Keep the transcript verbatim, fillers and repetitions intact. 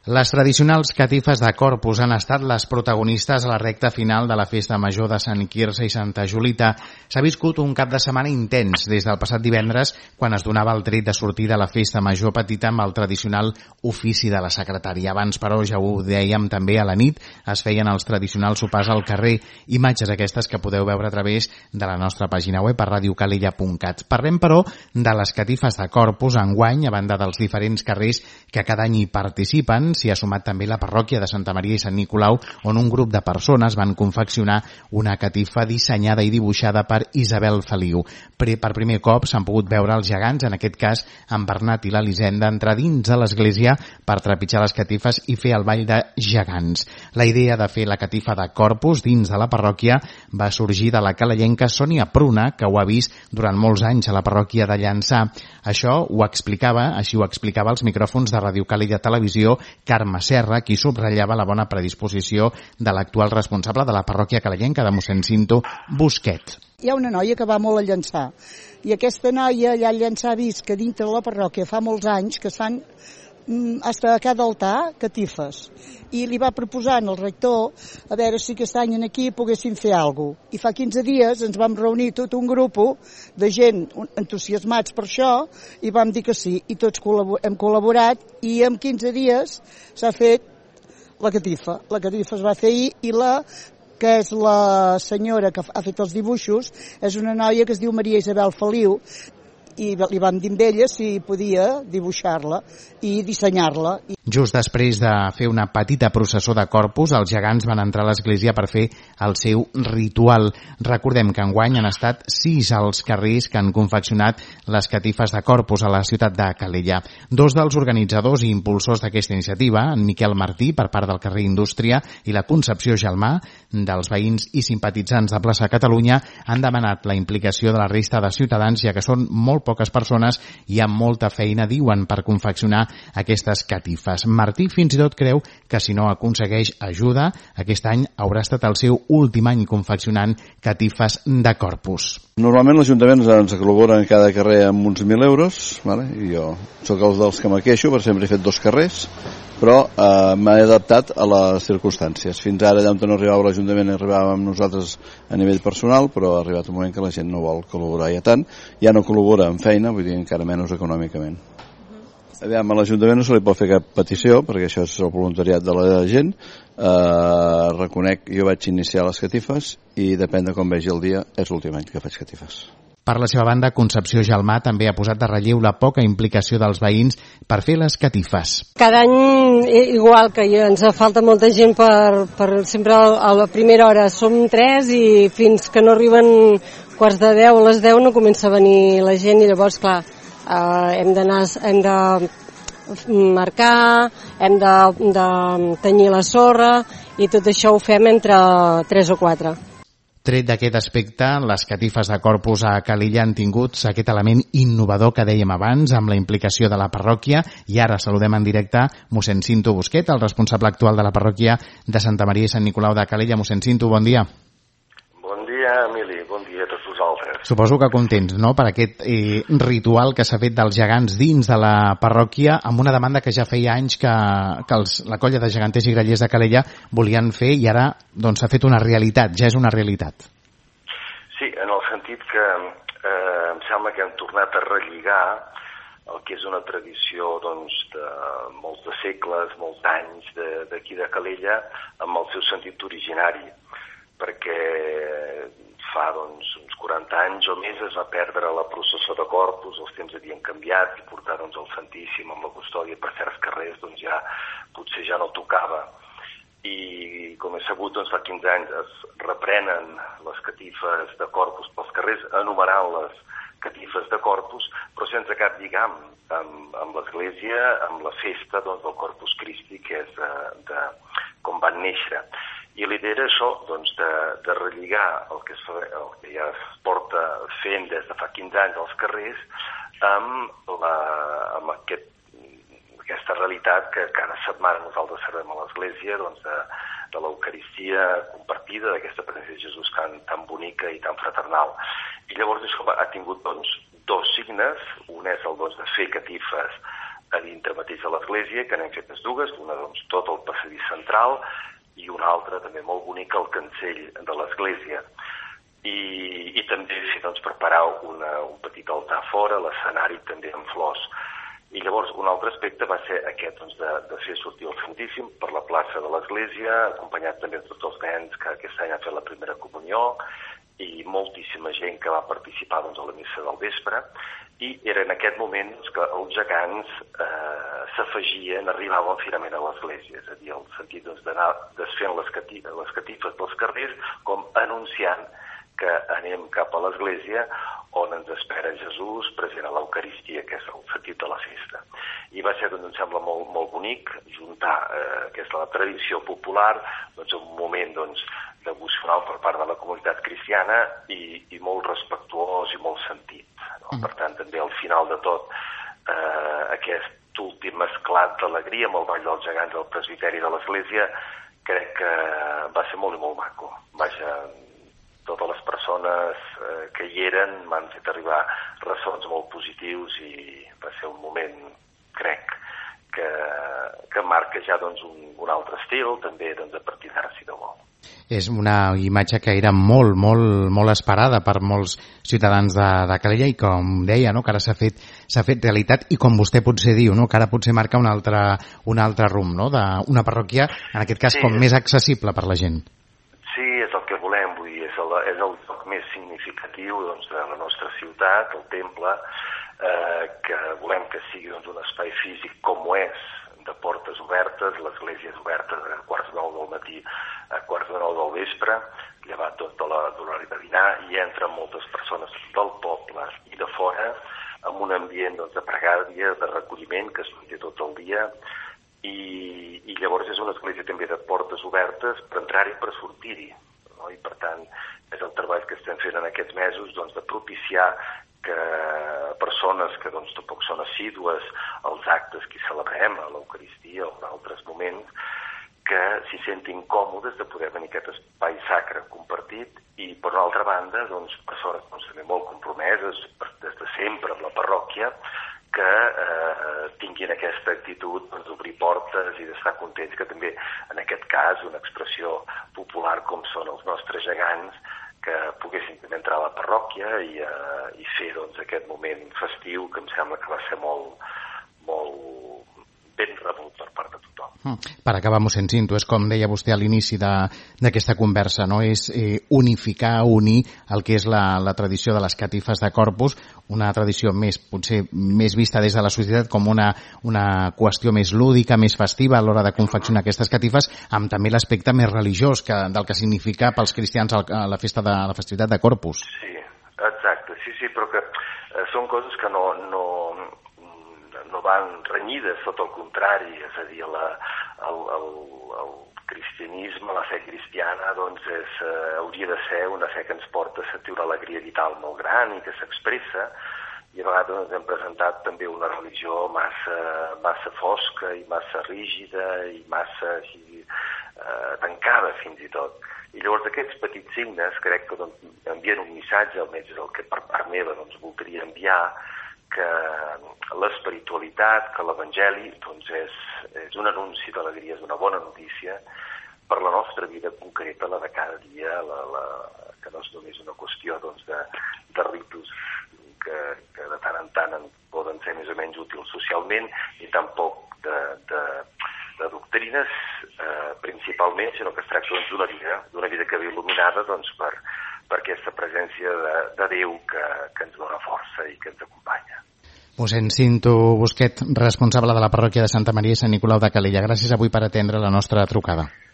Les tradicionals catifes de Corpus han estat les protagonistes a la recta final de la festa major de Sant Quirze i Santa Julita. S'ha viscut un cap de setmana intens des del passat divendres, quan es donava el tret de sortida a la festa major petita amb el tradicional ofici de la secretària. Abans, però, ja ho dèiem també, a la nit es feien els tradicionals sopars al carrer. Imatges aquestes que podeu veure a través de la nostra pàgina web a radio calella punt cat. Parlem, però, de les catifes de Corpus enguany, a banda dels diferents carrers que cada any hi participen. S'hi ha sumat també la parròquia de Santa Maria i Sant Nicolau, on un grup de persones van confeccionar una catifa dissenyada i dibuixada per Isabel Feliu. Per primer cop s'han pogut veure els gegants, en aquest cas en Bernat i l'Elisenda, entrar dins de l'església per trepitjar les catifes i fer el ball de gegants. La idea de fer la catifa de Corpus dins de la parròquia va sorgir de la calellenca Sònia Pruna, que ho ha vist durant molts anys a la parròquia de Llançà. Això ho explicava, així ho explicava als micròfons de Ràdio Calella Televisió Carme Serra, qui subratllava la bona predisposició de l'actual responsable de la parròquia calellenca, de mossèn Cinto Busquet. Hi ha una noia que va molt a Llançà, i aquesta noia allà a Llançà ha vist que dintre de la parròquia fa molts anys que es fan hasta a cada altar catifes, i li va proposar al rector a veure si aquest any aquí poguessin fer alguna cosa. I fa quinze dies ens vam reunir tot un grup de gent entusiasmats per això i vam dir que sí, i tots hem col·laborat, i en quinze dies s'ha fet la catifa. La catifa es va fer ahir, i la que és la senyora que ha fet els dibuixos és una noia que es diu Maria Isabel Feliu, i li vam dir a ella si podia dibuixar-la i dissenyar-la. Just després de fer una petita processó de Corpus, els gegants van entrar a l'església per fer el seu ritual. Recordem que enguany han estat sis els carrers que han confeccionat les catifes de Corpus a la ciutat de Calella. Dos dels organitzadors i impulsors d'aquesta iniciativa, en Miquel Martí, per part del carrer Indústria, i la Concepció Gelmà, dels veïns i simpatitzants de Plaça Catalunya, han demanat la implicació de la resta de ciutadans, ja que són molt poques persones i amb molta feina, diuen, per confeccionar aquestes catifes. Martí fins i tot creu que si no aconsegueix ajuda, aquest any haurà estat el seu últim any confeccionant catifes de Corpus. Normalment l'Ajuntament ens col·labora en cada carrer amb uns mil euros, vale? I jo sóc els dels que me queixo, per sempre he fet dos carrers, però eh, m'he adaptat a les circumstàncies. Fins ara, allà on no arribava l'Ajuntament, arribàvem nosaltres a nivell personal, però ha arribat un moment que la gent no vol col·laborar ja tant, ja no col·labora en feina, vull dir, encara menys econòmicament. Aviam, a l'Ajuntament no se li pot fer cap petició, perquè això és el voluntariat de la gent. Eh, reconec, jo vaig iniciar les catifes i depèn de com vegi el dia, és l'últim any que faig catifes. Per la seva banda, Concepció Gelmà també ha posat de relleu la poca implicació dels veïns per fer les catifes. Cada any, igual que ens falta molta gent per, per sempre a la primera hora som tres, i fins que no arriben quarts de deu a les deu no comença a venir la gent, i llavors, clar, eh, hem d'anar, hem de marcar, hem de, de tenyir la sorra, i tot això ho fem entre tres o quatre. Tret d'aquest aspecte, les catifes de Corpus a Calella han tingut aquest element innovador que dèiem abans, amb la implicació de la parròquia, i ara saludem en directe mossèn Cinto Busquet, el responsable actual de la parròquia de Santa Maria i Sant Nicolau de Calella. Mossèn Cinto, bon dia. Bon dia, Emili, bon dia a tots vosaltres. Suposo que contents, no?, per aquest eh, ritual que s'ha fet dels gegants dins de la parròquia, amb una demanda que ja feia anys que, que els, la colla de geganters i grallers de Calella volien fer, i ara doncs s'ha fet una realitat, ja és una realitat. Sí, en el sentit que eh, em sembla que hem tornat a relligar el que és una tradició doncs, de molts de segles, molts anys d'aquí de, de Calella, amb el seu sentit originari, perquè fa doncs, uns quaranta anys o més es va perdre la processó de Corpus, els temps havien canviat, i portar doncs, el Santíssim amb la custòdia per certs carrers doncs, ja potser ja no tocava. I com he sabut, doncs, fa quinze anys es reprenen les catifes de Corpus pels carrers, anomenant-les catifes de Corpus, però sense cap lligam amb, amb l'Església, amb la festa doncs, del Corpus Christi, que és de, de com van néixer. I l'idea era això, doncs, de, de relligar el que, es fa, el que ja es porta fent des de fa quinze anys als carrers amb, la, amb aquest, aquesta realitat que cada setmana nosaltres servem a l'Església, doncs, de, de l'Eucaristia compartida, d'aquesta presència de Jesús tan, tan bonica i tan fraternal. I llavors això ha tingut doncs, dos signes, un és el doncs, de fer catifes a dintre mateix de l'església, que n'hem fetes dues, una doncs tot el passadís central i una altra també molt bonica al cancell de l'església. I, i també sí, doncs, preparar una, un petit altar fora, l'escenari també amb flors. I llavors un altre aspecte va ser aquest, doncs, de, de fer sortir el Santíssim per la plaça de l'església, acompanyat també de tots els nens que aquest any han fet la primera comunió, i moltíssima gent que va participar doncs, a la missa del vespre, i era en aquest moment doncs, que els gegants eh, s'afegien, arribaven finalment a l'església, és a dir, el sentit doncs, d'anar desfent les, cati les catifes dels carrers, com anunciant que anem cap a l'església on ens espera Jesús present a l'Eucaristia, que és el sentit de la festa. I va ser, doncs, em sembla molt, molt bonic juntar eh, aquesta la tradició popular, doncs, un moment doncs, devocional per part de la comunitat cristiana i, i molt respectuós i molt sentit. No? Mm. Per tant, també al final de tot, eh, aquest últim esclat d'alegria amb el ball dels gegants al presbiteri de l'església, crec que va ser molt i molt maco. Vaja, totes les persones eh, que hi eren m'han fet arribar ressons molt positius i va ser un moment, crec, que, que marca ja doncs, un, un altre estil, també doncs, a partir d'ara si de vol. És una imatge que era molt, molt, molt esperada per molts ciutadans de, de Calella i, com deia, no, que ara s'ha fet, s'ha fet realitat i, com vostè potser diu, no, que ara potser marca un altre, un altre rumb, no, d'una parròquia, en aquest cas, sí, com més accessible per la gent. Sí, és el que volem, vull dir, és el, és el lloc més significatiu doncs, de la nostra ciutat, el temple, eh, que volem que sigui doncs, un espai físic com ho és, de portes obertes, l'església és oberta de quarts de nou del matí a quarts de nou del vespre, llevat tot de l'horari de dinar, i entren moltes persones del poble i de fora, amb un ambient doncs, de pregària, de recolliment, que es manté tot el dia, i, i llavors és una església també de portes obertes per entrar-hi i per sortir-hi. No? I per tant, és el treball que estem fent en aquests mesos doncs, de propiciar que persones que doncs, tampoc són assídues als actes que celebrem, a l'Eucaristia o en altres moments, que s'hi sentin còmodes de poder venir a aquest espai sacre compartit i, per una altra banda, doncs, persones doncs, també molt compromeses des de sempre amb la parròquia que eh, tinguin aquesta actitud doncs, d'obrir portes i d'estar contents que també, en aquest cas, una expressió popular com són els nostres gegants, que poguessin també entrar a la parròquia i, uh, i fer doncs, aquest moment festiu que em sembla que va ser molt, molt ben rebut per part de tothom. Mm. Per acabar, mossèn Cinto, és com deia vostè a l'inici d'aquesta conversa, no? És eh, unificar, unir el que és la, la tradició de les catifes de Corpus, una tradició més, potser més vista des de la societat com una, una qüestió més lúdica, més festiva a l'hora de confeccionar aquestes catifes, amb també l'aspecte més religiós que, del que significa pels cristians el, la festa de la festivitat de Corpus. Sí, exacte, sí, sí, però que eh, són coses que no, no, no van renyides, tot el contrari, és a dir, la, el, el, el cristianisme, la fe cristiana, doncs és, eh, hauria de ser una fe que ens porta a sentir una alegria vital molt gran i que s'expressa, i a vegades ens hem presentat també una religió massa, massa fosca i massa rígida i massa així, eh, tancada fins i tot. I llavors aquests petits signes crec que doncs, envien un missatge, almenys és el que per part meva doncs, voldria enviar, que l'espiritualitat, que l'Evangeli doncs és, és un anunci d'alegria, és una bona notícia per la nostra vida concreta, la de cada dia, la, la, que no és només una qüestió doncs, de, de ritus que, que de tant en tant en poden ser més o menys útils socialment, ni tampoc de, de, de doctrines eh, principalment, sinó que es tracta doncs, d'una vida, d'una vida que ve il·luminada doncs, per, per aquesta presència de, de Déu que, que ens dona força i que ens acompanya. Mossèn Cinto Busquet, responsable de la parròquia de Santa Maria i Sant Nicolau de Calella. Gràcies avui per atendre la nostra trucada.